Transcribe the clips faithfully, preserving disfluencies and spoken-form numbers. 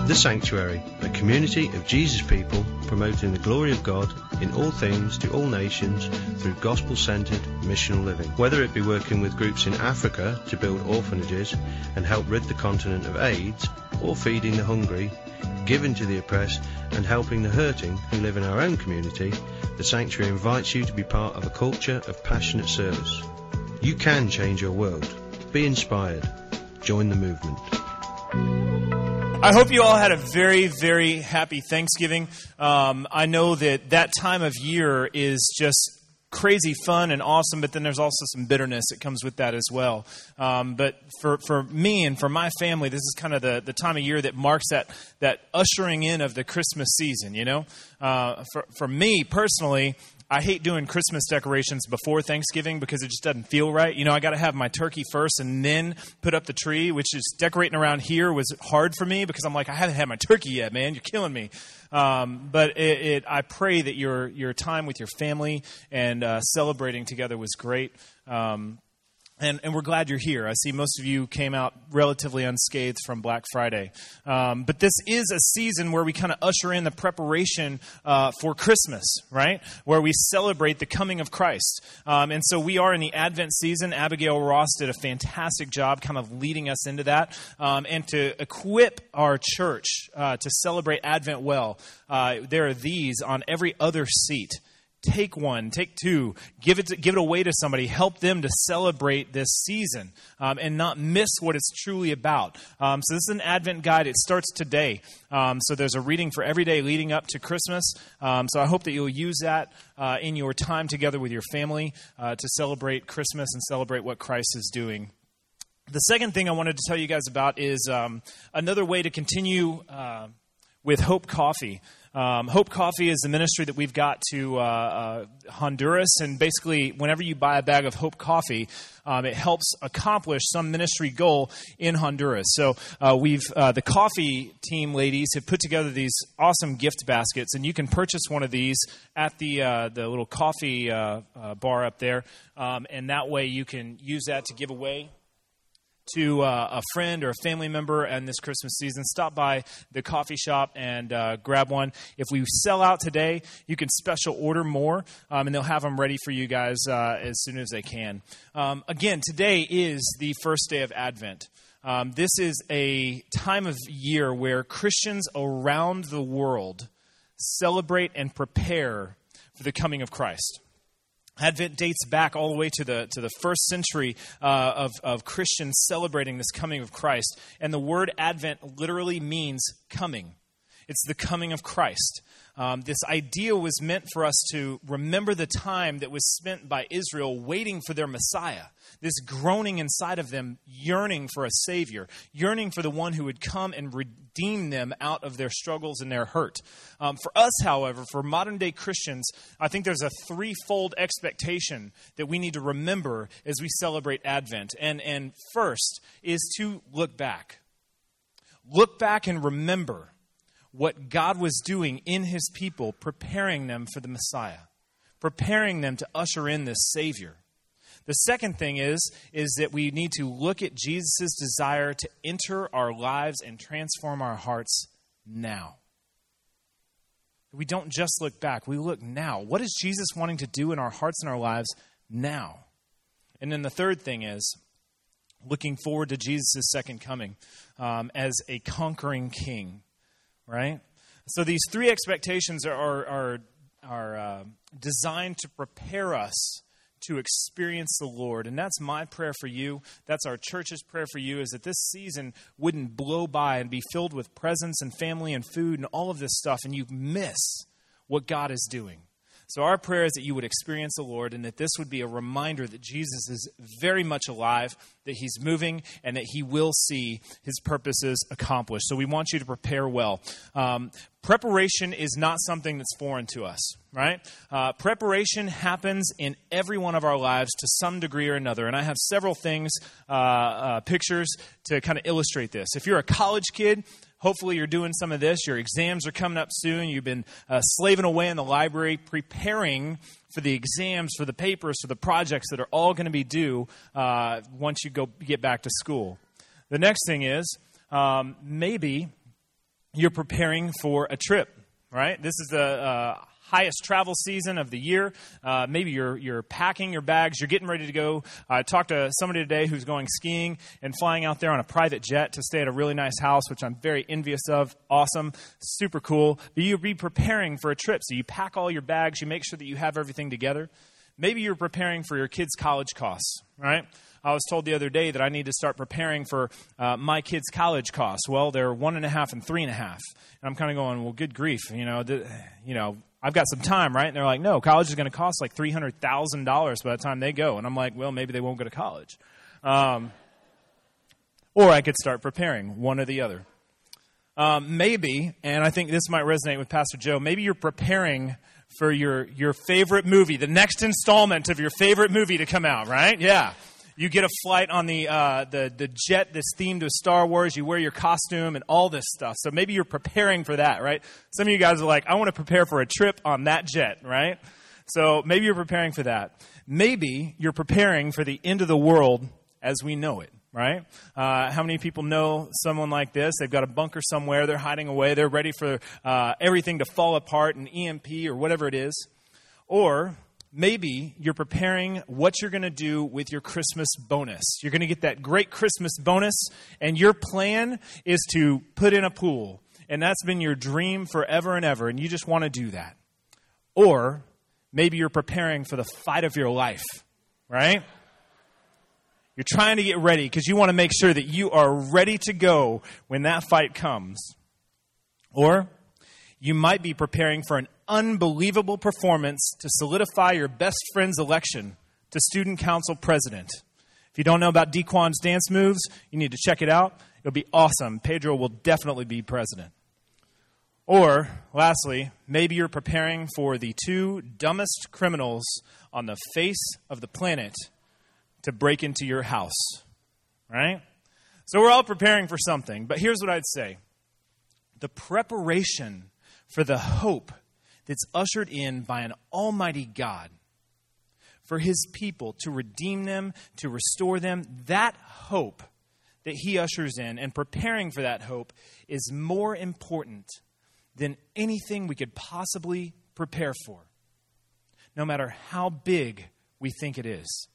The Sanctuary, a community of Jesus people promoting the glory of God in all things to all nations through gospel-centered missional living. Whether it be working with groups in Africa to build orphanages and help rid the continent of AIDS, or feeding the hungry, giving to the oppressed and helping the hurting who live in our own community, the Sanctuary invites you to be part of a culture of passionate service. You can change your world. Be inspired. Join the movement. I hope you all had a very, very happy Thanksgiving. Um, I know that that time of year is just crazy fun and awesome, but then there's also some bitterness that comes with that as well. Um, but for, for me and for my family, this is kind of the, the time of year that marks that that ushering in of the Christmas season, you know? Uh, for, for me personally, I hate doing Christmas decorations before Thanksgiving because it just doesn't feel right. You know, I got to have my turkey first and then put up the tree, which is decorating around here was hard for me because I'm like, I haven't had my turkey yet, man. You're killing me. Um, but it, it, I pray that your your time with your family and uh, celebrating together was great. Um, And, and we're glad you're here. I see most of you came out relatively unscathed from Black Friday. Um, but this is a season where we kind of usher in the preparation uh, for Christmas, right? Where we celebrate the coming of Christ. Um, and so we are in the Advent season. Abigail Ross did a fantastic job kind of leading us into that. Um, and to equip our church uh, to celebrate Advent well, uh, there are these on every other seat. Take one, take two, give it to, give it away to somebody, help them to celebrate this season um, and not miss what it's truly about. Um, so this is an Advent guide. It starts today. Um, so there's a reading for every day leading up to Christmas. Um, so I hope that you'll use that uh, in your time together with your family uh, to celebrate Christmas and celebrate what Christ is doing. The second thing I wanted to tell you guys about is um, another way to continue uh, with Hope Coffee. Um, Hope Coffee is the ministry that we've got to uh, uh, Honduras, and basically whenever you buy a bag of Hope Coffee, um, it helps accomplish some ministry goal in Honduras. So uh, we've uh, the coffee team ladies have put together these awesome gift baskets, and you can purchase one of these at the uh, the little coffee uh, uh, bar up there, um, and that way you can use that to give away to uh, a friend or a family member in this Christmas season. Stop by the coffee shop and uh, grab one. If we sell out today, you can special order more, um, and they'll have them ready for you guys uh, as soon as they can. Um, again, today is the first day of Advent. Um, this is a time of year where Christians around the world celebrate and prepare for the coming of Christ. Advent dates back all the way to the to the first century uh, of, of Christians celebrating this coming of Christ. And the word Advent literally means coming. It's the coming of Christ. Um, this idea was meant for us to remember the time that was spent by Israel waiting for their Messiah. This groaning inside of them, yearning for a Savior, yearning for the one who would come and redeem them out of their struggles and their hurt. Um, for us, however, for modern-day Christians, I think there's a threefold expectation that we need to remember as we celebrate Advent. And, and first is to look back. Look back and remember what God was doing in his people, preparing them for the Messiah, preparing them to usher in this Savior. The second thing is, is that we need to look at Jesus' desire to enter our lives and transform our hearts now. We don't just look back, we look now. What is Jesus wanting to do in our hearts and our lives now? And then the third thing is looking forward to Jesus' second coming um, as a conquering king. Right? So these three expectations are are are, are uh, designed to prepare us to experience the Lord. And that's my prayer for you. That's our church's prayer for you, is that this season wouldn't blow by and be filled with presents and family and food and all of this stuff, and you miss what God is doing. So our prayer is that you would experience the Lord, and that this would be a reminder that Jesus is very much alive, that he's moving, and that he will see his purposes accomplished. So we want you to prepare well. Um, preparation is not something that's foreign to us, right? Uh, preparation happens in every one of our lives to some degree or another. And I have several things, uh, uh, pictures to kind of illustrate this. If you're a college kid, hopefully you're doing some of this. Your exams are coming up soon. You've been uh, slaving away in the library, preparing for the exams, for the papers, for the projects that are all going to be due uh, once you go get back to school. The next thing is um, maybe you're preparing for a trip, right? This is the uh, highest travel season of the year. Uh, maybe you're you're packing your bags. You're getting ready to go. I talked to somebody today who's going skiing and flying out there on a private jet to stay at a really nice house, which I'm very envious of. Awesome. Super cool. But you'll be preparing for a trip. So you pack all your bags. You make sure that you have everything together. Maybe you're preparing for your kids' college costs, right? I was told the other day that I need to start preparing for uh, my kids' college costs. Well, they're one and a half and three and a half. And I'm kind of going, well, good grief. You know, th- you know, I've got some time, right? And they're like, no, college is going to cost like three hundred thousand dollars by the time they go. And I'm like, well, maybe they won't go to college. Um, or I could start preparing, one or the other. Um, maybe, and I think this might resonate with Pastor Joe, maybe you're preparing for your, your favorite movie, the next installment of your favorite movie to come out, right? Yeah. You get a flight on the, uh, the the jet that's themed to Star Wars. You wear your costume and all this stuff. So maybe you're preparing for that, right? Some of you guys are like, I want to prepare for a trip on that jet, right? So maybe you're preparing for that. Maybe you're preparing for the end of the world as we know it, right? Uh, how many people know someone like this? They've got a bunker somewhere. They're hiding away. They're ready for uh, everything to fall apart, an E M P or whatever it is. Or maybe you're preparing what you're going to do with your Christmas bonus. You're going to get that great Christmas bonus, and your plan is to put in a pool. And that's been your dream forever and ever, and you just want to do that. Or maybe you're preparing for the fight of your life, right? You're trying to get ready because you want to make sure that you are ready to go when that fight comes. Or you might be preparing for an unbelievable performance to solidify your best friend's election to student council president. If you don't know about Dequan's dance moves, you need to check it out. It'll be awesome. Pedro will definitely be president. Or, lastly, maybe you're preparing for the two dumbest criminals on the face of the planet to break into your house, right? So we're all preparing for something, but here's what I'd say. The preparation for the hope that's ushered in by an almighty God for his people to redeem them, to restore them, that hope that he ushers in and preparing for that hope is more important than anything we could possibly prepare for, no matter how big we think it is.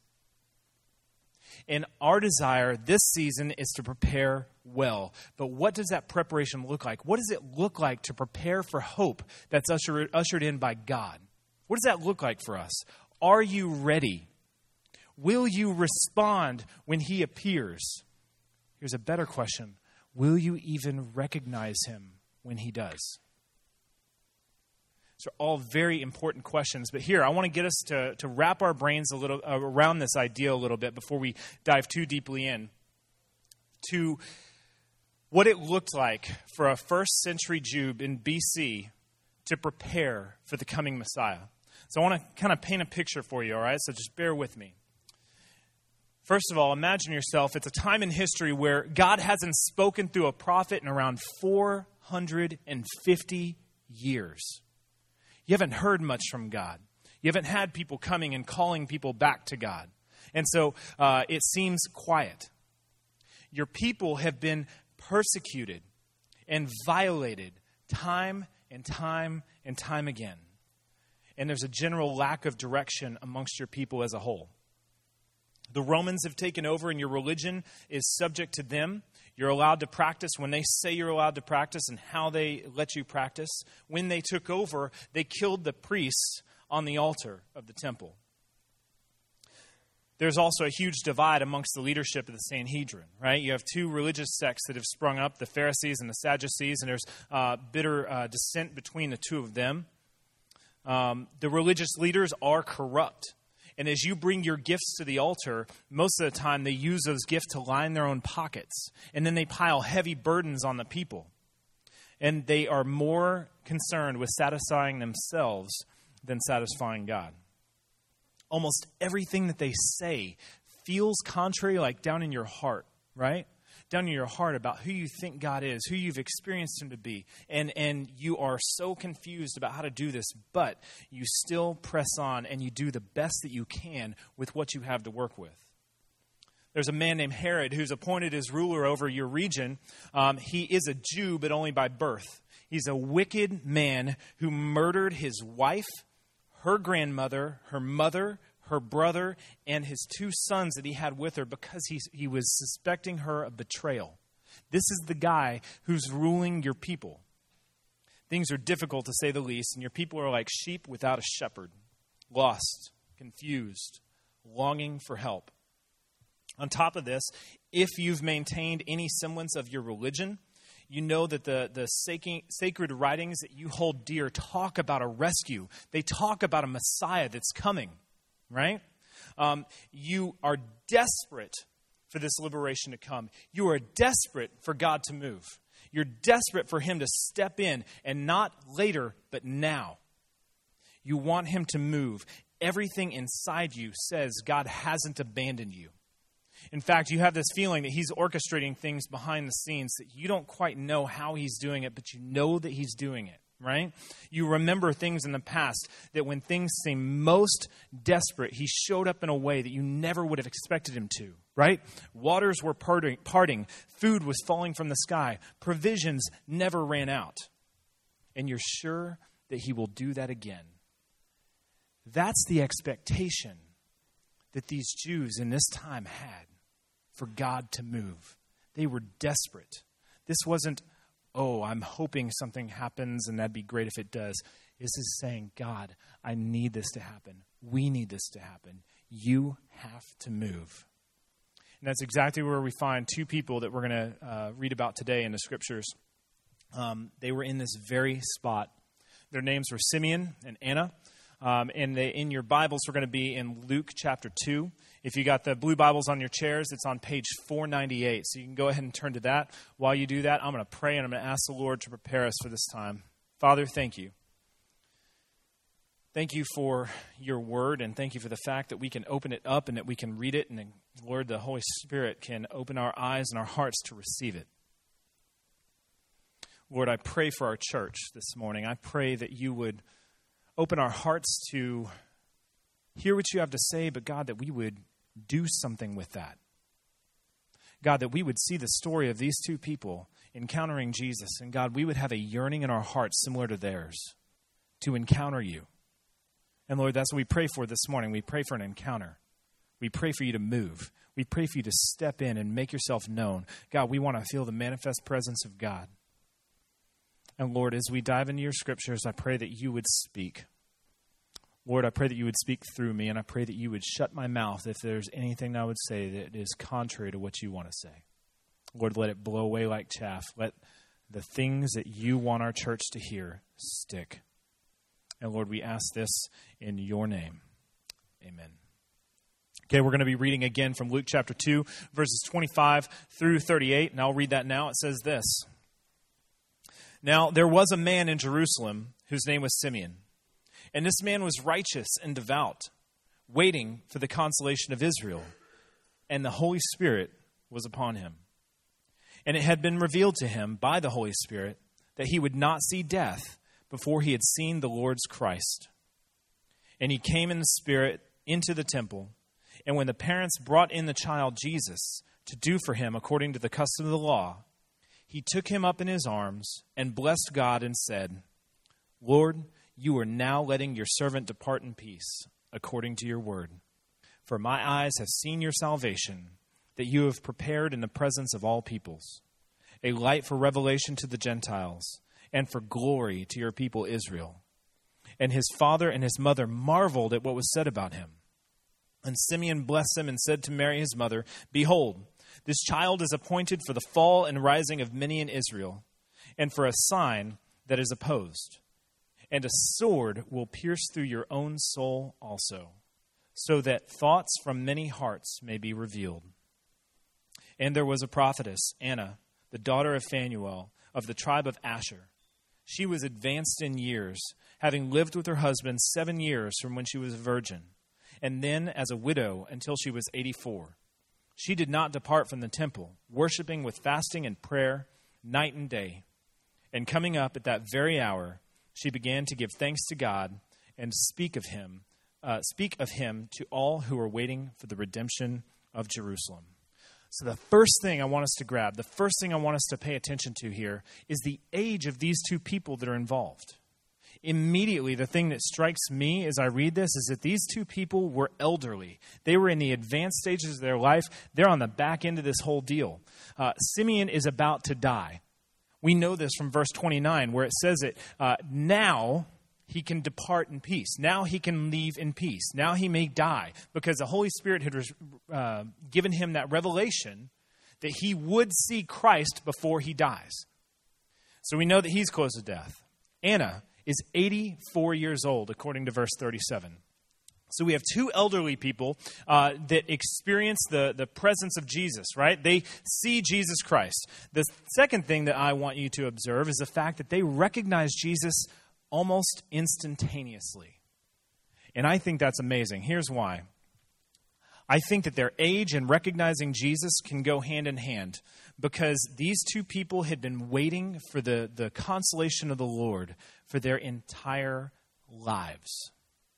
And our desire this season is to prepare well. But what does that preparation look like? What does it look like to prepare for hope that's ushered, ushered in by God? What does that look like for us? Are you ready? Will you respond when he appears? Here's a better question. Will you even recognize him when he does? These are all very important questions. But here, I want to get us to, to wrap our brains a little uh, around this idea a little bit before we dive too deeply in to what it looked like for a first century Jew in B C to prepare for the coming Messiah. So I want to kind of paint a picture for you, all right? So just bear with me. First of all, imagine yourself, it's a time in history where God hasn't spoken through a prophet in around four hundred fifty years. You haven't heard much from God. You haven't had people coming and calling people back to God. And so uh, it seems quiet. Your people have been persecuted and violated time and time and time again. And there's a general lack of direction amongst your people as a whole. The Romans have taken over and your religion is subject to them. You're allowed to practice when they say you're allowed to practice and how they let you practice. When they took over, they killed the priests on the altar of the temple. There's also a huge divide amongst the leadership of the Sanhedrin, right? You have two religious sects that have sprung up, the Pharisees and the Sadducees, and there's uh, bitter uh, dissent between the two of them. Um, the religious leaders are corrupt. And as you bring your gifts to the altar, most of the time they use those gifts to line their own pockets. And then they pile heavy burdens on the people. And they are more concerned with satisfying themselves than satisfying God. Almost everything that they say feels contrary, like down in your heart, right? Down in your heart about who you think God is, who you've experienced him to be. And, and you are so confused about how to do this, but you still press on and you do the best that you can with what you have to work with. There's a man named Herod who's appointed as ruler over your region. Um, he is a Jew, but only by birth. He's a wicked man who murdered his wife, her grandmother, her mother, her brother, and his two sons that he had with her because he, he was suspecting her of betrayal. This is the guy who's ruling your people. Things are difficult, to say the least, and your people are like sheep without a shepherd, lost, confused, longing for help. On top of this, if you've maintained any semblance of your religion, you know that the, the sacred writings that you hold dear talk about a rescue. They talk about a Messiah that's coming, right? Um, you are desperate for this liberation to come. You are desperate for God to move. You're desperate for him to step in, and not later, but now. You want him to move. Everything inside you says God hasn't abandoned you. In fact, you have this feeling that he's orchestrating things behind the scenes that you don't quite know how he's doing it, but you know that he's doing it, right? You remember things in the past that when things seem most desperate, he showed up in a way that you never would have expected him to, right? Waters were parting, parting, food was falling from the sky, provisions never ran out. And you're sure that he will do that again. That's the expectation that these Jews in this time had for God to move. They were desperate. This wasn't, oh, I'm hoping something happens and that'd be great if it does. This is saying, God, I need this to happen. We need this to happen. You have to move. And that's exactly where we find two people that we're going to uh, read about today in the scriptures. Um, they were in this very spot. Their names were Simeon and Anna. Um, and they, in your Bibles, we're going to be in Luke chapter two. If you got the blue Bibles on your chairs, it's on page four ninety-eight. So you can go ahead and turn to that. While you do that, I'm going to pray and I'm going to ask the Lord to prepare us for this time. Father, thank you. Thank you for your word, and thank you for the fact that we can open it up and that we can read it. And Lord, the Holy Spirit can open our eyes and our hearts to receive it. Lord, I pray for our church this morning. I pray that you would open our hearts to hear what you have to say, but God, that we would do something with that. God, that we would see the story of these two people encountering Jesus, and God, we would have a yearning in our hearts similar to theirs to encounter you. And Lord, that's what we pray for this morning. We pray for an encounter. We pray for you to move. We pray for you to step in and make yourself known. God, we want to feel the manifest presence of God. And Lord, as we dive into your scriptures, I pray that you would speak. Lord, I pray that you would speak through me, and I pray that you would shut my mouth if there's anything I would say that is contrary to what you want to say. Lord, let it blow away like chaff. Let the things that you want our church to hear stick. And Lord, we ask this in your name. Amen. Okay, we're going to be reading again from Luke chapter two, verses twenty-five through thirty-eight, and I'll read that now. It says this. Now, there was a man in Jerusalem whose name was Simeon. And this man was righteous and devout, waiting for the consolation of Israel. And the Holy Spirit was upon him. And it had been revealed to him by the Holy Spirit that he would not see death before he had seen the Lord's Christ. And he came in the Spirit into the temple. And when the parents brought in the child Jesus to do for him according to the custom of the law, he took him up in his arms and blessed God and said, Lord, you are now letting your servant depart in peace, according to your word. For my eyes have seen your salvation, that you have prepared in the presence of all peoples, a light for revelation to the Gentiles, and for glory to your people Israel. And his father and his mother marveled at what was said about him. And Simeon blessed him and said to Mary his mother, Behold, this child is appointed for the fall and rising of many in Israel, and for a sign that is opposed. And a sword will pierce through your own soul also, so that thoughts from many hearts may be revealed. And there was a prophetess, Anna, the daughter of Phanuel, of the tribe of Asher. She was advanced in years, having lived with her husband seven years from when she was a virgin, and then as a widow until she was eighty-four. She did not depart from the temple, worshiping with fasting and prayer night and day. And coming up at that very hour, she began to give thanks to God and speak of him, uh, speak of him to all who were waiting for the redemption of Jerusalem. So the first thing I want us to grab, the first thing I want us to pay attention to here is the age of these two people that are involved. Immediately, the thing that strikes me as I read this is that these two people were elderly. They were in the advanced stages of their life. They're on the back end of this whole deal. Uh, Simeon is about to die. We know this from verse twenty-nine, where it says it, uh, now he can depart in peace. Now he can leave in peace. Now he may die, because the Holy Spirit had uh, given him that revelation that he would see Christ before he dies. So we know that he's close to death. Anna is eighty-four years old, according to verse thirty-seven. So we have two elderly people uh, that experience the, the presence of Jesus, right? They see Jesus Christ. The second thing that I want you to observe is the fact that they recognize Jesus almost instantaneously. And I think that's amazing. Here's why. I think that their age and recognizing Jesus can go hand in hand, because these two people had been waiting for the, the consolation of the Lord for their entire lives.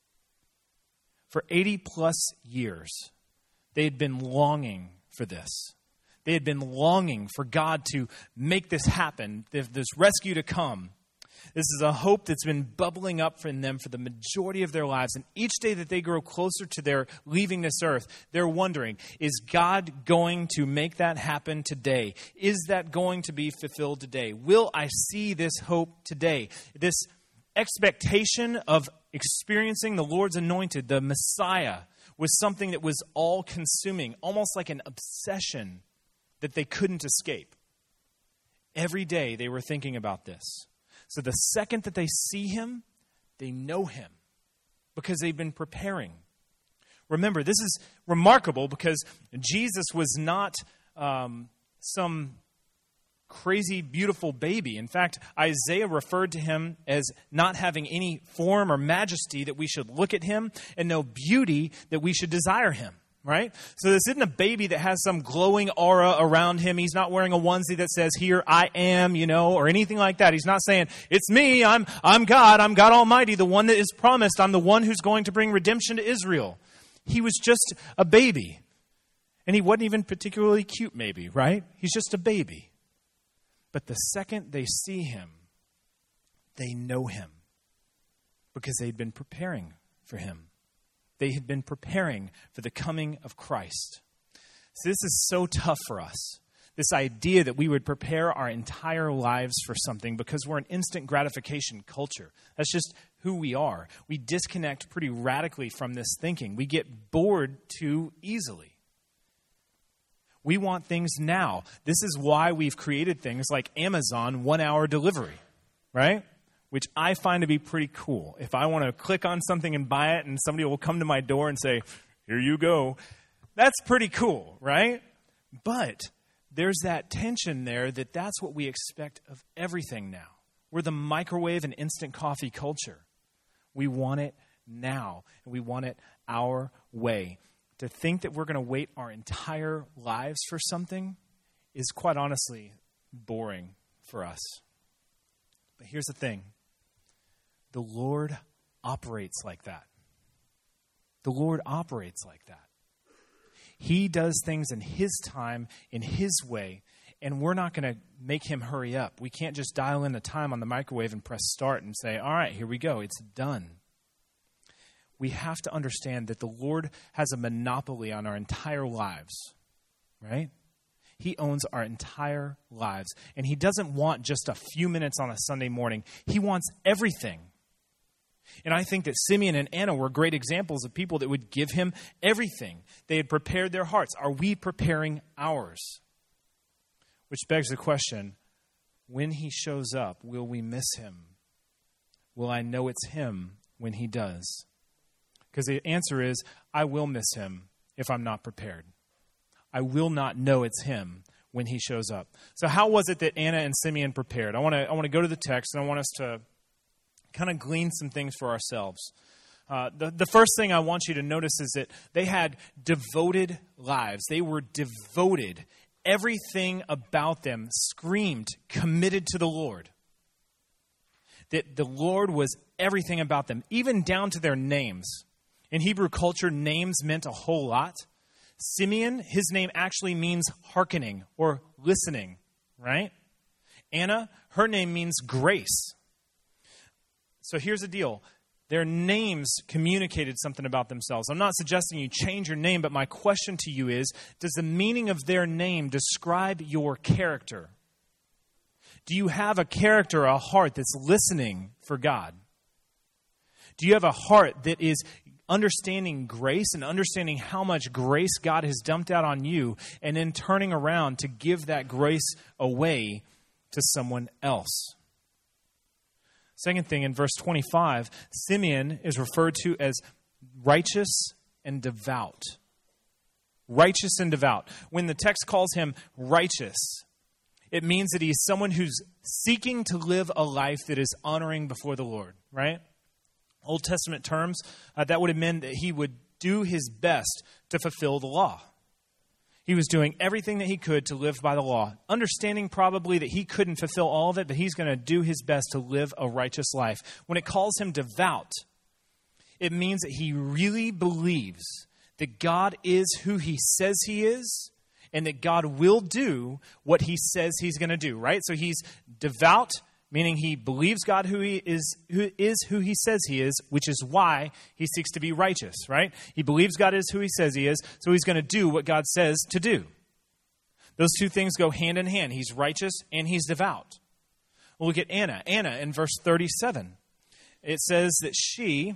For eighty plus years, they had been longing for this. They had been longing for God to make this happen, this rescue to come. This is a hope that's been bubbling up for them for the majority of their lives. And each day that they grow closer to their leaving this earth, they're wondering, is God going to make that happen today? Is that going to be fulfilled today? Will I see this hope today? This expectation of experiencing the Lord's anointed, the Messiah, was something that was all-consuming, almost like an obsession that they couldn't escape. Every day they were thinking about this. So the second that they see him, they know him because they've been preparing. Remember, this is remarkable because Jesus was not um, some crazy, beautiful baby. In fact, Isaiah referred to him as not having any form or majesty that we should look at him, and no beauty that we should desire him. Right? So this isn't a baby that has some glowing aura around him. He's not wearing a onesie that says, here I am, you know, or anything like that. He's not saying, it's me, I'm I'm God, I'm God Almighty, the one that is promised. I'm the one who's going to bring redemption to Israel. He was just a baby. And he wasn't even particularly cute, maybe, right? He's just a baby. But the second they see him, they know him because they'd been preparing for him. They had been preparing for the coming of Christ. So this is so tough for us. This idea that we would prepare our entire lives for something because we're an instant gratification culture. That's just who we are. We disconnect pretty radically from this thinking. We get bored too easily. We want things now. This is why we've created things like Amazon one-hour delivery, right? Which I find to be pretty cool. If I want to click on something and buy it and somebody will come to my door and say, here you go, that's pretty cool, right? But there's that tension there that that's what we expect of everything now. We're the microwave and instant coffee culture. We want it now, and we want it our way. To think that we're going to wait our entire lives for something is quite honestly boring for us. But here's the thing. The Lord operates like that. The Lord operates like that. He does things in his time, in his way, and we're not going to make him hurry up. We can't just dial in the time on the microwave and press start and say, all right, here we go, it's done. We have to understand that the Lord has a monopoly on our entire lives, right? He owns our entire lives, and he doesn't want just a few minutes on a Sunday morning. He wants everything. And I think that Simeon and Anna were great examples of people that would give him everything. They had prepared their hearts. Are we preparing ours? Which begs the question, when he shows up, will we miss him? Will I know it's him when he does? Because the answer is, I will miss him if I'm not prepared. I will not know it's him when he shows up. So how was it that Anna and Simeon prepared? I want to I want to go to the text, and I want us to kind of glean some things for ourselves. Uh, the, the first thing I want you to notice is that they had devoted lives. They were devoted. Everything about them screamed committed to the Lord. That the Lord was everything about them, even down to their names. In Hebrew culture, names meant a whole lot. Simeon, his name actually means hearkening or listening, right? Anna, her name means grace. So here's the deal. Their names communicated something about themselves. I'm not suggesting you change your name, but my question to you is, does the meaning of their name describe your character? Do you have a character, a heart that's listening for God? Do you have a heart that is understanding grace and understanding how much grace God has dumped out on you and then turning around to give that grace away to someone else? Second thing, in verse twenty-five, Simeon is referred to as righteous and devout. Righteous and devout. When the text calls him righteous, it means that he's someone who's seeking to live a life that is honoring before the Lord, right? Old Testament terms, uh, that would have meant that he would do his best to fulfill the law. He was doing everything that he could to live by the law, understanding probably that he couldn't fulfill all of it, but he's going to do his best to live a righteous life. When it calls him devout, it means that he really believes that God is who he says he is and that God will do what he says he's going to do, right? So he's devout, meaning he believes God who he is, who is who he says he is, which is why he seeks to be righteous, right? He believes God is who he says he is, so he's going to do what God says to do. Those two things go hand in hand. He's righteous and he's devout. We'll look at Anna. Anna in verse thirty-seven. It says that she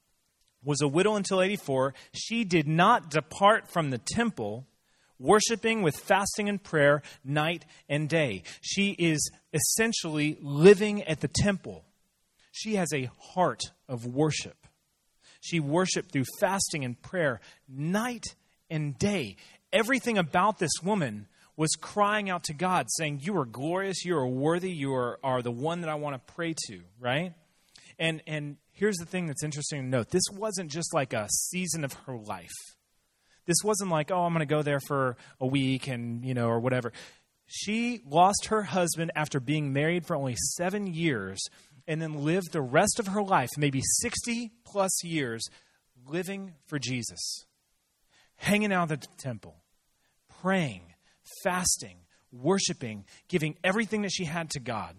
was a widow until eighty-four. She did not depart from the temple, worshiping with fasting and prayer night and day. She is essentially living at the temple. She has a heart of worship. She worshiped through fasting and prayer night and day. Everything about this woman was crying out to God, saying, you are glorious, you are worthy, you are, are the one that I want to pray to, right? And, and here's the thing that's interesting to note. This wasn't just like a season of her life. This wasn't like, oh, I'm going to go there for a week and, you know, or whatever. She lost her husband after being married for only seven years and then lived the rest of her life, maybe sixty plus years, living for Jesus, hanging out at the temple, praying, fasting, worshiping, giving everything that she had to God.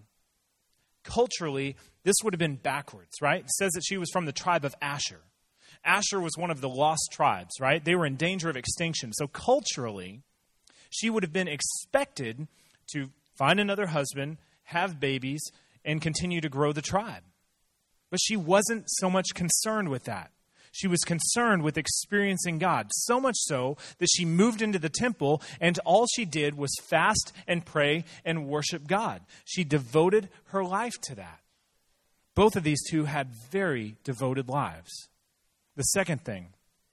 Culturally, this would have been backwards, right? It says that she was from the tribe of Asher. Asher was one of the lost tribes, right? They were in danger of extinction. So culturally, she would have been expected to find another husband, have babies, and continue to grow the tribe. But she wasn't so much concerned with that. She was concerned with experiencing God, so much so that she moved into the temple and all she did was fast and pray and worship God. She devoted her life to that. Both of these two had very devoted lives. The second thing,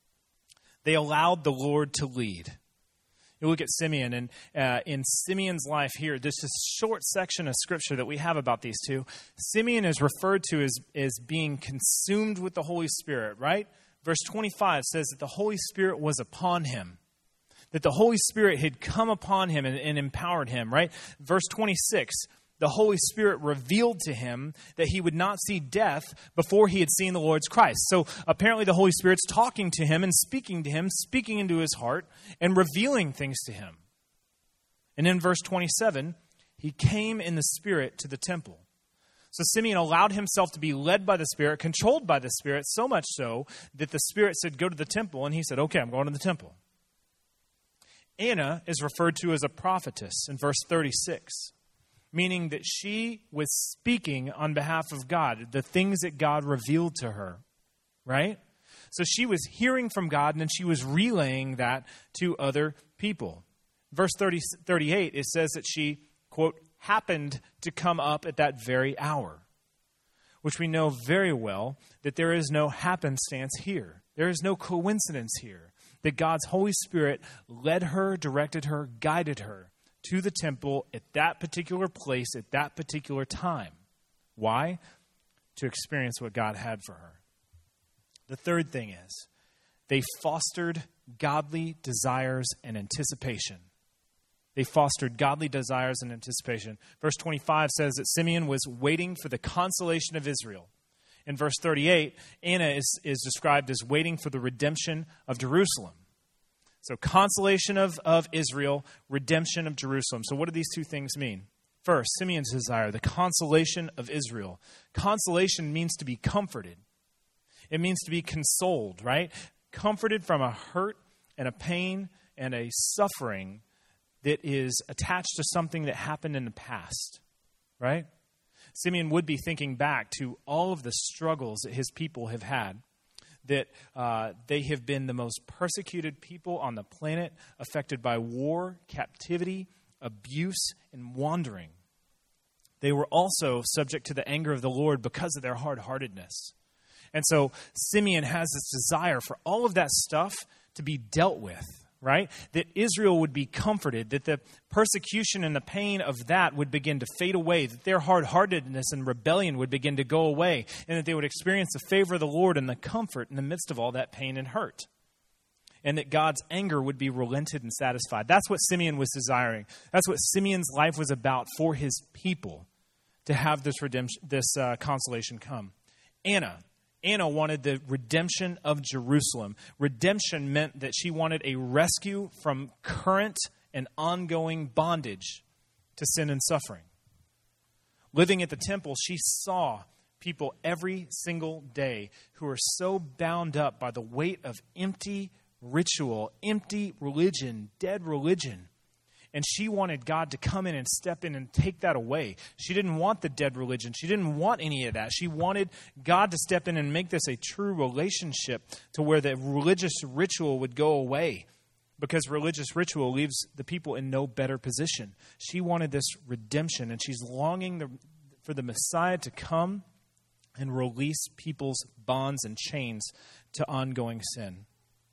they allowed the Lord to lead. You look at Simeon, and uh, in Simeon's life here, this is a short section of scripture that we have about these two. Simeon is referred to as, as being consumed with the Holy Spirit, right? Verse twenty-five says that the Holy Spirit was upon him, that the Holy Spirit had come upon him and, and empowered him, right? Verse twenty-six, the Holy Spirit revealed to him that he would not see death before he had seen the Lord's Christ. So apparently the Holy Spirit's talking to him and speaking to him, speaking into his heart and revealing things to him. And in verse twenty-seven, he came in the Spirit to the temple. So Simeon allowed himself to be led by the Spirit, controlled by the Spirit, so much so that the Spirit said, go to the temple. And he said, okay, I'm going to the temple. Anna is referred to as a prophetess in verse thirty-six. Meaning that she was speaking on behalf of God, the things that God revealed to her, right? So she was hearing from God, and then she was relaying that to other people. Verse thirty, thirty-eight, it says that she, quote, happened to come up at that very hour, which we know very well that there is no happenstance here. There is no coincidence here, that God's Holy Spirit led her, directed her, guided her to the temple at that particular place at that particular time. Why? To experience what God had for her. The third thing is, they fostered godly desires and anticipation. They fostered godly desires and anticipation. Verse twenty-five says that Simeon was waiting for the consolation of Israel. In verse thirty-eight, Anna is, is described as waiting for the redemption of Jerusalem. So consolation of, of Israel, redemption of Jerusalem. So what do these two things mean? First, Simeon's desire, the consolation of Israel. Consolation means to be comforted. It means to be consoled, right? Comforted from a hurt and a pain and a suffering that is attached to something that happened in the past, right? Simeon would be thinking back to all of the struggles that his people have had, that uh, they have been the most persecuted people on the planet, affected by war, captivity, abuse, and wandering. They were also subject to the anger of the Lord because of their hard-heartedness. And so Simeon has this desire for all of that stuff to be dealt with, right? That Israel would be comforted, that the persecution and the pain of that would begin to fade away, that their hard-heartedness and rebellion would begin to go away, and that they would experience the favor of the Lord and the comfort in the midst of all that pain and hurt. And that God's anger would be relented and satisfied. That's what Simeon was desiring. That's what Simeon's life was about for his people, to have this redemption, this uh, consolation come. Anna. Anna wanted the redemption of Jerusalem. Redemption meant that she wanted a rescue from current and ongoing bondage to sin and suffering. Living at the temple, she saw people every single day who are so bound up by the weight of empty ritual, empty religion, dead religion. And she wanted God to come in and step in and take that away. She didn't want the dead religion. She didn't want any of that. She wanted God to step in and make this a true relationship to where the religious ritual would go away, because religious ritual leaves the people in no better position. She wanted this redemption, and she's longing the, for the Messiah to come and release people's bonds and chains to ongoing sin.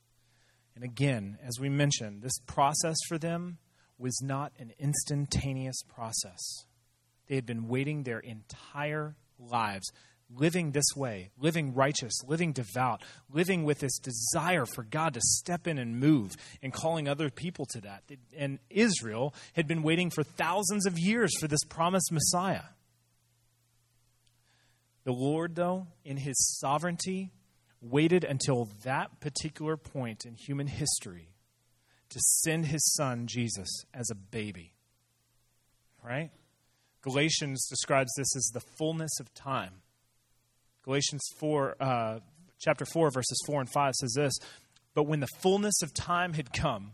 And again, as we mentioned, this process for them was not an instantaneous process. They had been waiting their entire lives, living this way, living righteous, living devout, living with this desire for God to step in and move, and calling other people to that. And Israel had been waiting for thousands of years for this promised Messiah. The Lord, though, in his sovereignty, waited until that particular point in human history to send his son, Jesus, as a baby. Right? Galatians describes this as the fullness of time. Galatians four, uh, chapter four, verses four and five says this: "But when the fullness of time had come,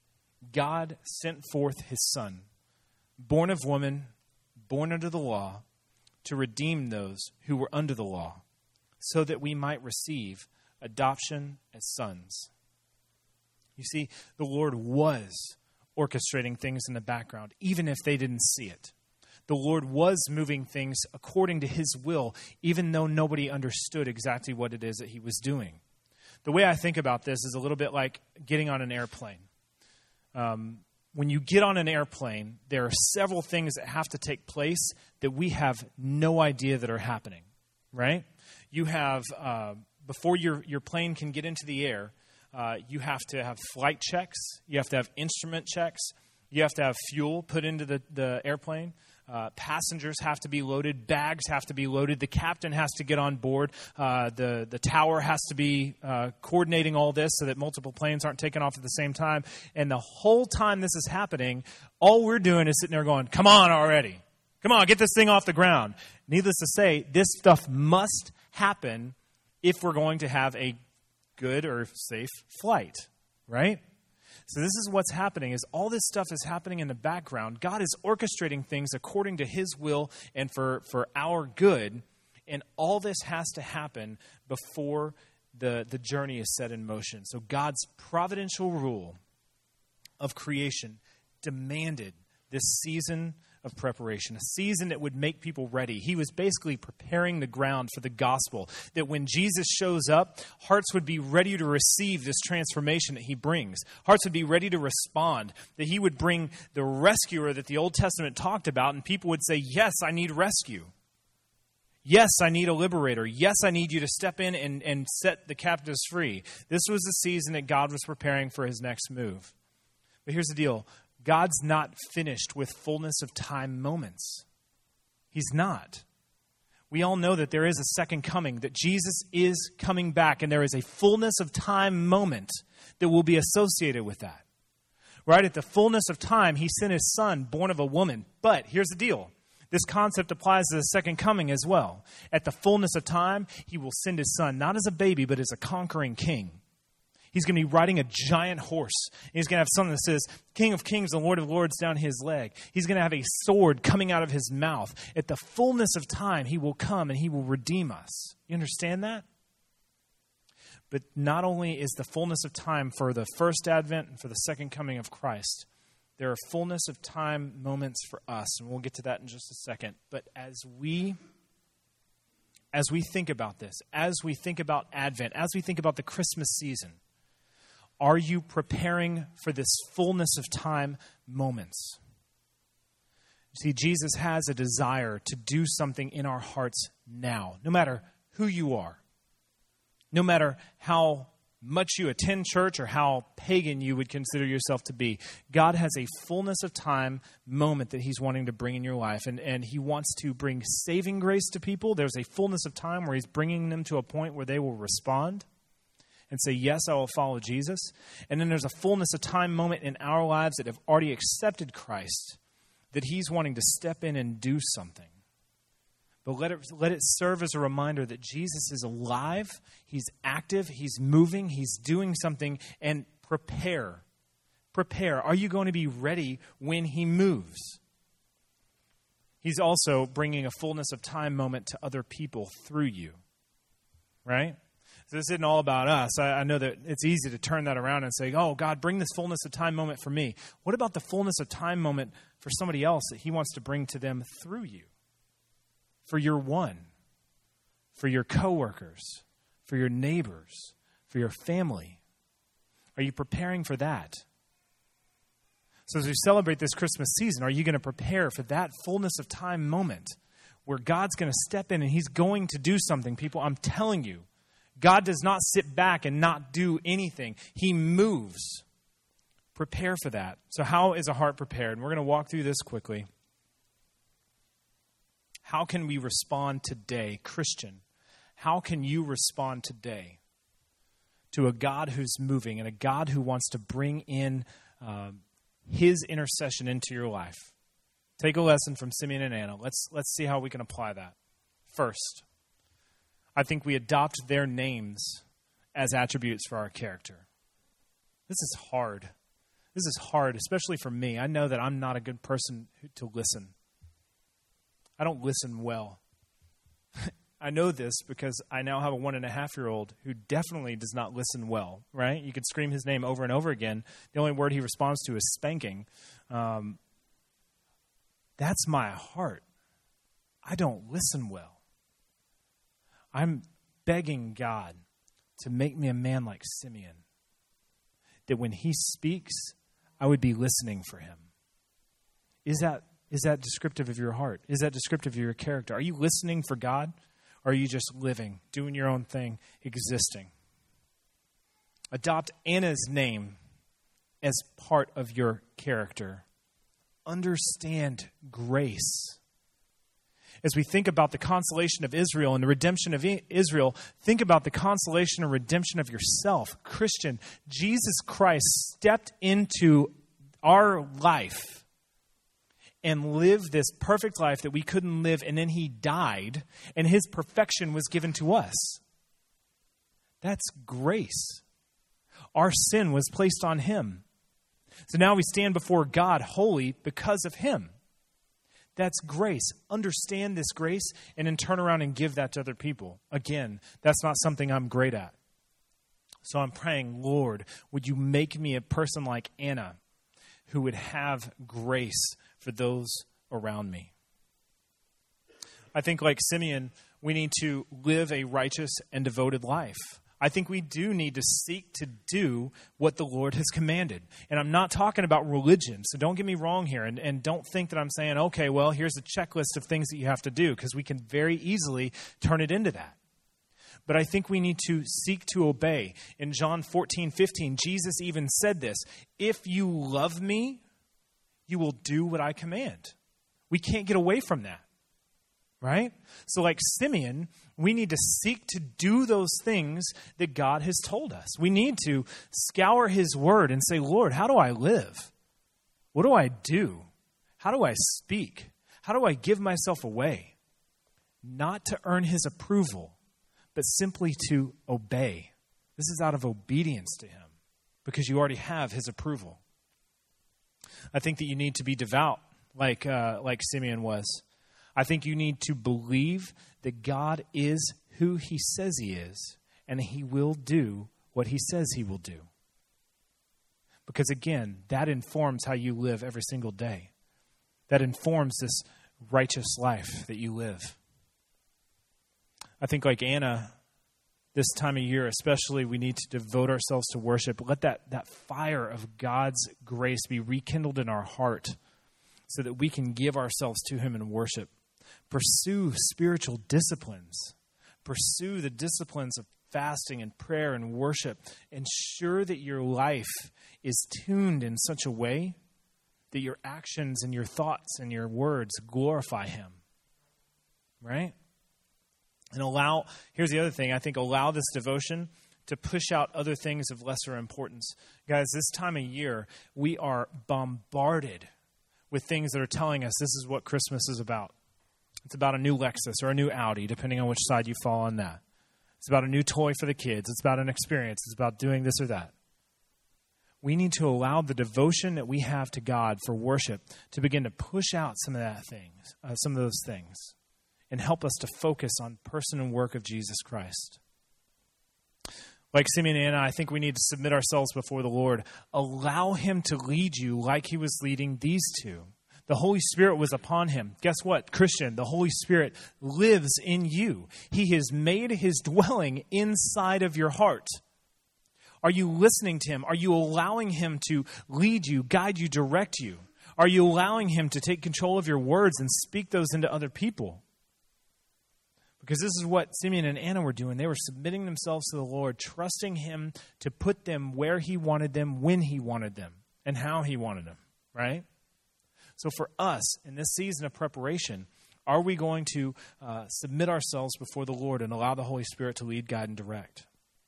God sent forth his son, born of woman, born under the law, to redeem those who were under the law, so that we might receive adoption as sons." You see, the Lord was orchestrating things in the background, even if they didn't see it. The Lord was moving things according to his will, even though nobody understood exactly what it is that he was doing. The way I think about this is a little bit like getting on an airplane. Um, when you get on an airplane, there are several things that have to take place that we have no idea that are happening, right? You have, uh, before your, your plane can get into the air, Uh, you have to have flight checks. You have to have instrument checks. You have to have fuel put into the, the airplane. Uh, passengers have to be loaded. Bags have to be loaded. The captain has to get on board. Uh, the, the tower has to be uh, coordinating all this so that multiple planes aren't taking off at the same time. And the whole time this is happening, all we're doing is sitting there going, come on already. Come on, get this thing off the ground. Needless to say, this stuff must happen if we're going to have a good or safe flight, right? So this is what's happening, is all this stuff is happening in the background. God is orchestrating things according to his will and for, for our good, and all this has to happen before the, the journey is set in motion. So God's providential rule of creation demanded this season of preparation, a season that would make people ready. He was basically preparing the ground for the gospel, that when Jesus shows up, hearts would be ready to receive this transformation that he brings. Hearts would be ready to respond, that he would bring the rescuer that the Old Testament talked about, and people would say, yes, I need rescue. Yes, I need a liberator. Yes, I need you to step in and, and set the captives free. This was the season that God was preparing for his next move. But here's the deal. God's not finished with fullness of time moments. He's not. We all know that there is a second coming, that Jesus is coming back, and there is a fullness of time moment that will be associated with that. Right? At the fullness of time, he sent his son, born of a woman. But here's the deal. This concept applies to the second coming as well. At the fullness of time, he will send his son, not as a baby, but as a conquering king. He's going to be riding a giant horse. He's going to have something that says, King of Kings and Lord of Lords down his leg. He's going to have a sword coming out of his mouth. At the fullness of time, he will come and he will redeem us. You understand that? But not only is the fullness of time for the first advent and for the second coming of Christ, there are fullness of time moments for us, and we'll get to that in just a second. But as we, as we think about this, as we think about Advent, as we think about the Christmas season, are you preparing for this fullness of time moments? See, Jesus has a desire to do something in our hearts now, no matter who you are, no matter how much you attend church or how pagan you would consider yourself to be. God has a fullness of time moment that he's wanting to bring in your life, and, and he wants to bring saving grace to people. There's a fullness of time where he's bringing them to a point where they will respond and say, yes, I will follow Jesus. And then there's a fullness of time moment in our lives that have already accepted Christ, that he's wanting to step in and do something. But let it, let it serve as a reminder that Jesus is alive, he's active, he's moving, he's doing something, and prepare. Prepare. Are you going to be ready when he moves? He's also bringing a fullness of time moment to other people through you, right? So this isn't all about us. I, I know that it's easy to turn that around and say, oh, God, bring this fullness of time moment for me. What about the fullness of time moment for somebody else that he wants to bring to them through you? For your one, for your coworkers, for your neighbors, for your family. Are you preparing for that? So as we celebrate this Christmas season, are you going to prepare for that fullness of time moment where God's going to step in and he's going to do something? People, I'm telling you, God does not sit back and not do anything. He moves. Prepare for that. So how is a heart prepared? And we're going to walk through this quickly. How can we respond today, Christian? How can you respond today to a God who's moving and a God who wants to bring in uh, his intercession into your life? Take a lesson from Simeon and Anna. Let's let's see how we can apply that. First, I think we adopt their names as attributes for our character. This is hard. This is hard, especially for me. I know that I'm not a good person to listen. I don't listen well. I know this because I now have a one and a half year old who definitely does not listen well, right? You could scream his name over and over again. The only word he responds to is spanking. Um, that's my heart. I don't listen well. I'm begging God to make me a man like Simeon, that when he speaks, I would be listening for him. Is that Is that descriptive of your heart? Is that descriptive of your character? Are you listening for God? Or are you just living, doing your own thing, existing? Adopt Anna's name as part of your character. Understand grace. As we think about the consolation of Israel and the redemption of Israel, think about the consolation and redemption of yourself. Christian, Jesus Christ stepped into our life and lived this perfect life that we couldn't live, and then he died, and his perfection was given to us. That's grace. Our sin was placed on him. So now we stand before God holy because of him. That's grace. Understand this grace, and then turn around and give that to other people. Again, that's not something I'm great at. So I'm praying, Lord, would you make me a person like Anna who would have grace for those around me. I think like Simeon, we need to live a righteous and devoted life. I think we do need to seek to do what the Lord has commanded. And I'm not talking about religion, so don't get me wrong here. And, and don't think that I'm saying, okay, well, here's a checklist of things that you have to do, because we can very easily turn it into that. But I think we need to seek to obey. In John fourteen fifteen, Jesus even said this, if you love me, you will do what I command. We can't get away from that. right? So like Simeon, we need to seek to do those things that God has told us. We need to scour his word and say, Lord, how do I live? What do I do? How do I speak? How do I give myself away? Not to earn his approval, but simply to obey. This is out of obedience to him because you already have his approval. I think that you need to be devout like uh, like Simeon was. I think you need to believe that God is who he says he is, and he will do what he says he will do. Because again, that informs how you live every single day. That informs this righteous life that you live. I think like Anna, this time of year especially, we need to devote ourselves to worship. Let that, that fire of God's grace be rekindled in our heart so that we can give ourselves to him in worship. Pursue spiritual disciplines. Pursue the disciplines of fasting and prayer and worship. Ensure that your life is tuned in such a way that your actions and your thoughts and your words glorify him. Right? And allow, here's the other thing, I think allow this devotion to push out other things of lesser importance. Guys, this time of year, we are bombarded with things that are telling us this is what Christmas is about. It's about a new Lexus or a new Audi, depending on which side you fall on that. It's about a new toy for the kids. It's about an experience. It's about doing this or that. We need to allow the devotion that we have to God for worship to begin to push out some of that things, uh, some of those things, and help us to focus on person and work of Jesus Christ. Like Simeon and Anna, I think we need to submit ourselves before the Lord. Allow him to lead you like he was leading these two. The Holy Spirit was upon him. Guess what, Christian? The Holy Spirit lives in you. He has made his dwelling inside of your heart. Are you listening to him? Are you allowing him to lead you, guide you, direct you? Are you allowing him to take control of your words and speak those into other people? Because this is what Simeon and Anna were doing. They were submitting themselves to the Lord, trusting him to put them where he wanted them, when he wanted them, and how he wanted them, right? So for us, in this season of preparation, are we going to uh, submit ourselves before the Lord and allow the Holy Spirit to lead, guide, and direct?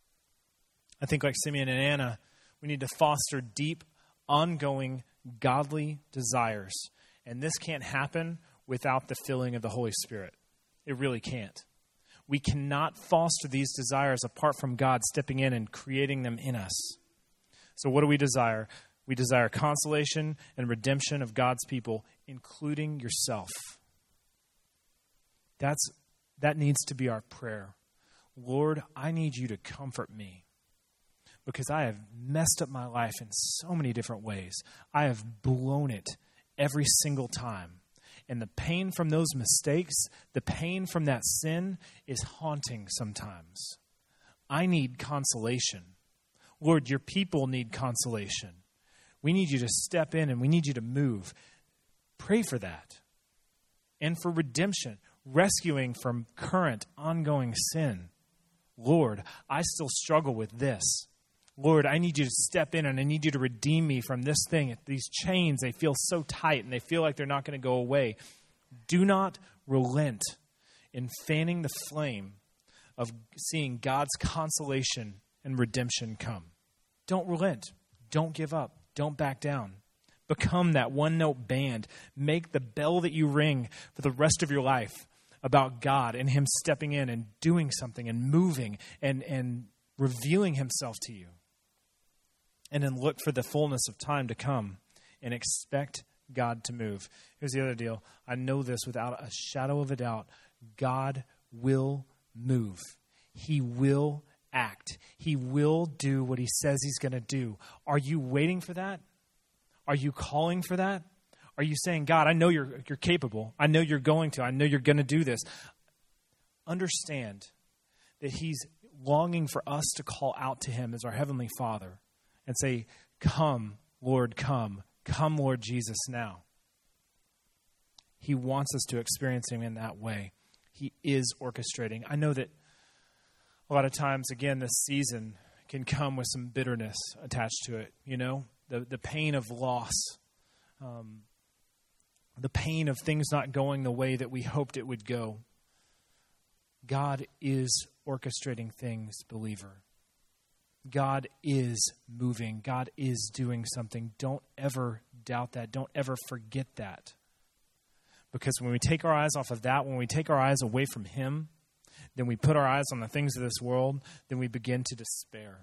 I think like Simeon and Anna, we need to foster deep, ongoing, godly desires. And this can't happen without the filling of the Holy Spirit. It really can't. We cannot foster these desires apart from God stepping in and creating them in us. So what do we desire? We desire consolation and redemption of God's people, including yourself. That's, that needs to be our prayer. Lord, I need you to comfort me because I have messed up my life in so many different ways. I have blown it every single time. And the pain from those mistakes, the pain from that sin is haunting sometimes. I need consolation. Lord, your people need consolation. We need you to step in and we need you to move. Pray for that. And for redemption, rescuing from current, ongoing sin. Lord, I still struggle with this. Lord, I need you to step in and I need you to redeem me from this thing. These chains, they feel so tight and they feel like they're not going to go away. Do not relent in fanning the flame of seeing God's consolation and redemption come. Don't relent. Don't give up. Don't back down. Become that one-note band. Make the bell that you ring for the rest of your life about God and him stepping in and doing something and moving and, and revealing himself to you. And then look for the fullness of time to come and expect God to move. Here's the other deal. I know this without a shadow of a doubt. God will move. He will act. He will do what he says he's going to do. Are you waiting for that? Are you calling for that? Are you saying, God, I know you're you're capable. I know you're going to. I know you're going to do this. Understand that he's longing for us to call out to him as our Heavenly Father and say, come, Lord, come. Come, Lord Jesus, now. He wants us to experience him in that way. He is orchestrating. I know that a lot of times, again, this season can come with some bitterness attached to it, you know, the, the pain of loss. Um, the pain of things not going the way that we hoped it would go. God is orchestrating things, believer. God is moving. God is doing something. Don't ever doubt that. Don't ever forget that. Because when we take our eyes off of that, when we take our eyes away from Him, then we put our eyes on the things of this world, then we begin to despair.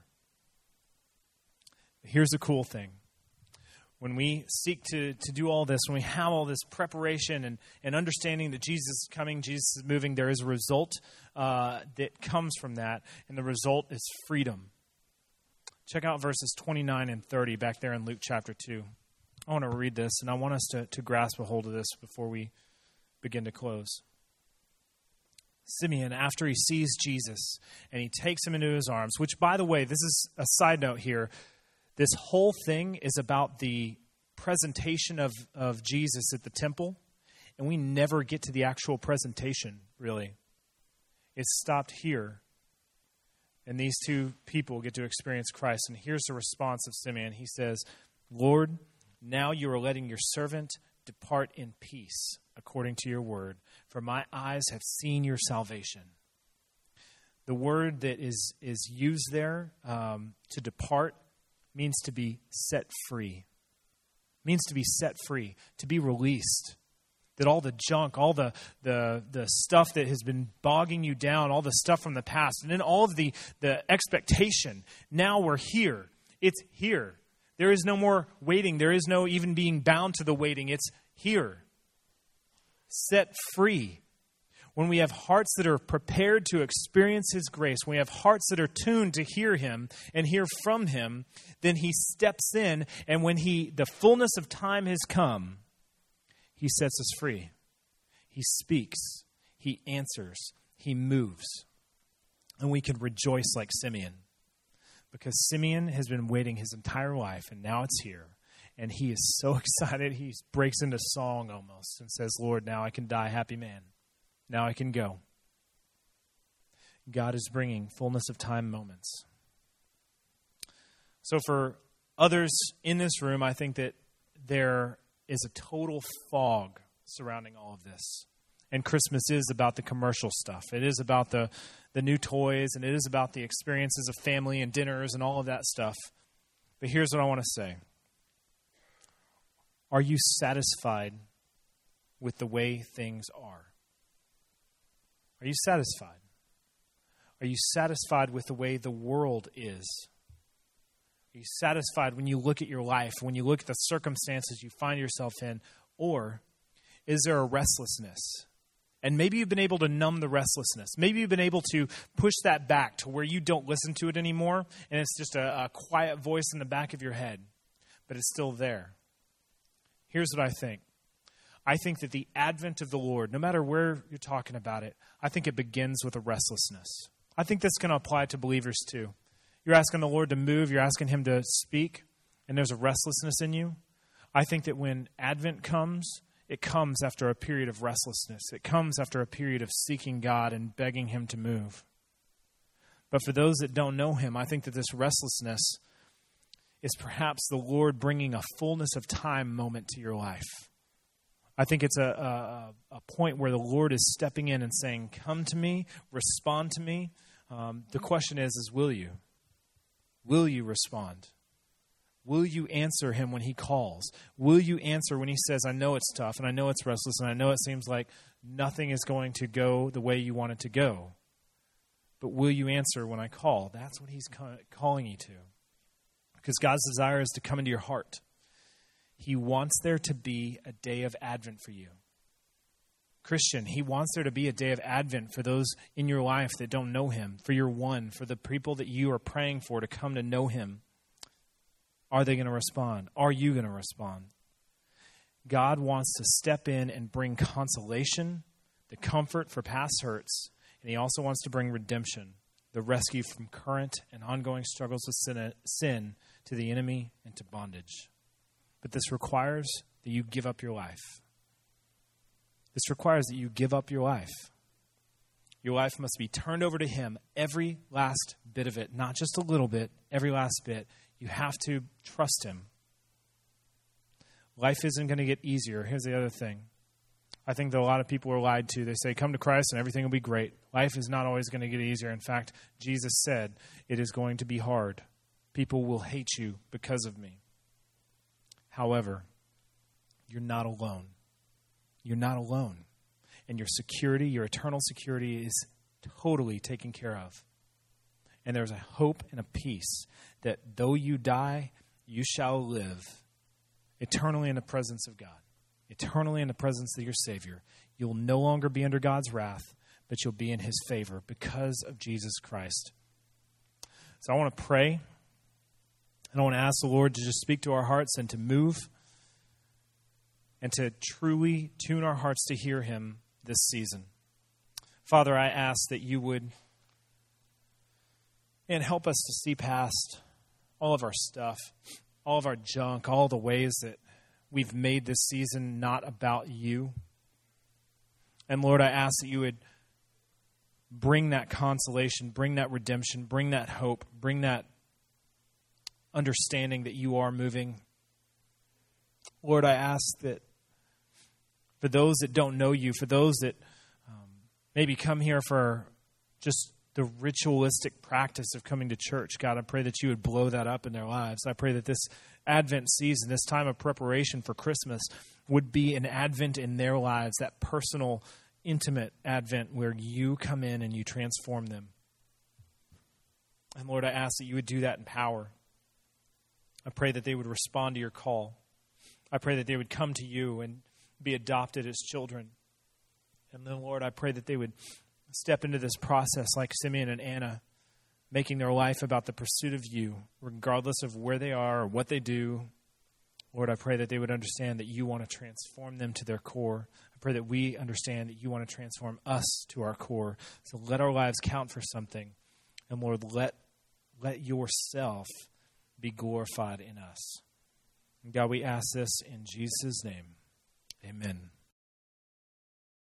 But here's the cool thing. When we seek to, to do all this, when we have all this preparation and, and understanding that Jesus is coming, Jesus is moving, there is a result uh, that comes from that, and the result is freedom. Check out verses twenty-nine and thirty back there in Luke chapter two. I want to read this, and I want us to, to grasp a hold of this before we begin to close. Simeon, after he sees Jesus, and he takes him into his arms, which, by the way, this is a side note here. This whole thing is about the presentation of, of Jesus at the temple, and we never get to the actual presentation, really. It's stopped here, and these two people get to experience Christ. And here's the response of Simeon. He says, Lord, now you are letting your servant depart in peace, according to your word, for my eyes have seen your salvation. The word that is, is used there, um, to depart, means to be set free. Means to be set free, to be released. That all the junk, all the, the, the stuff that has been bogging you down, all the stuff from the past, and then all of the, the expectation, now we're here. It's here. There is no more waiting. There is no even being bound to the waiting. It's here. Set free. When we have hearts that are prepared to experience His grace, when we have hearts that are tuned to hear Him and hear from Him, then He steps in, and when He, the fullness of time has come, He sets us free. He speaks. He answers. He moves. And we can rejoice like Simeon. Because Simeon has been waiting his entire life, and now it's here. And he is so excited, he breaks into song almost and says, Lord, now I can die a happy man. Now I can go. God is bringing fullness of time moments. So for others in this room, I think that there is a total fog surrounding all of this. And Christmas is about the commercial stuff. It is about the, the new toys, and it is about the experiences of family and dinners and all of that stuff. But here's what I want to say. Are you satisfied with the way things are? Are you satisfied? Are you satisfied with the way the world is? Are you satisfied when you look at your life, when you look at the circumstances you find yourself in? Or is there a restlessness? And maybe you've been able to numb the restlessness. Maybe you've been able to push that back to where you don't listen to it anymore, and it's just a, a quiet voice in the back of your head, but it's still there. Here's what I think. I think that the advent of the Lord, no matter where you're talking about it, I think it begins with a restlessness. I think that's going to apply to believers too. You're asking the Lord to move, you're asking Him to speak, and there's a restlessness in you. I think that when Advent comes, it comes after a period of restlessness. It comes after a period of seeking God and begging Him to move. But for those that don't know Him, I think that this restlessness is perhaps the Lord bringing a fullness of time moment to your life. I think it's a, a, a point where the Lord is stepping in and saying, come to me, respond to me. Um, the question is, is will you? Will you respond? Will you answer Him when He calls? Will you answer when He says, I know it's tough, and I know it's restless, and I know it seems like nothing is going to go the way you want it to go. But will you answer when I call? That's what He's calling you to. Because God's desire is to come into your heart. He wants there to be a day of Advent for you. Christian, He wants there to be a day of Advent for those in your life that don't know Him, for your one, for the people that you are praying for to come to know Him. Are they going to respond? Are you going to respond? God wants to step in and bring consolation, the comfort for past hurts, and He also wants to bring redemption, the rescue from current and ongoing struggles with sin, sin to the enemy and to bondage. But this requires that you give up your life. This requires that you give up your life. Your life must be turned over to Him, every last bit of it, not just a little bit, every last bit. You have to trust Him. life isn't going to get easier. Here's the other thing. I think that a lot of people are lied to. They say, come to Christ and everything will be great. Life is not always going to get easier. In fact, Jesus said it is going to be hard. People will hate you because of me. However, you're not alone. You're not alone. And your security, your eternal security is totally taken care of. And there's a hope and a peace that though you die, you shall live eternally in the presence of God, eternally in the presence of your Savior. You'll no longer be under God's wrath, but you'll be in his favor because of Jesus Christ. So I want to pray, and I want to ask the Lord to just speak to our hearts and to move and to truly tune our hearts to hear him this season. Father, I ask that you would and help us to see past all of our stuff, all of our junk, all the ways that we've made this season not about you. And Lord, I ask that you would bring that consolation, bring that redemption, bring that hope, bring that understanding that you are moving. Lord, I ask that for those that don't know you, for those that um, maybe come here for just the ritualistic practice of coming to church, God, I pray that you would blow that up in their lives. I pray that this Advent season, this time of preparation for Christmas, would be an Advent in their lives, that personal, intimate Advent where you come in and you transform them. And Lord, I ask that you would do that in power. I pray that they would respond to your call. I pray that they would come to you and be adopted as children. And then, Lord, I pray that they would step into this process like Simeon and Anna, making their life about the pursuit of you, regardless of where they are or what they do. Lord, I pray that they would understand that you want to transform them to their core. I pray that we understand that you want to transform us to our core. So let our lives count for something. And Lord, let, let yourself be glorified in us. And God, we ask this in Jesus' name. Amen.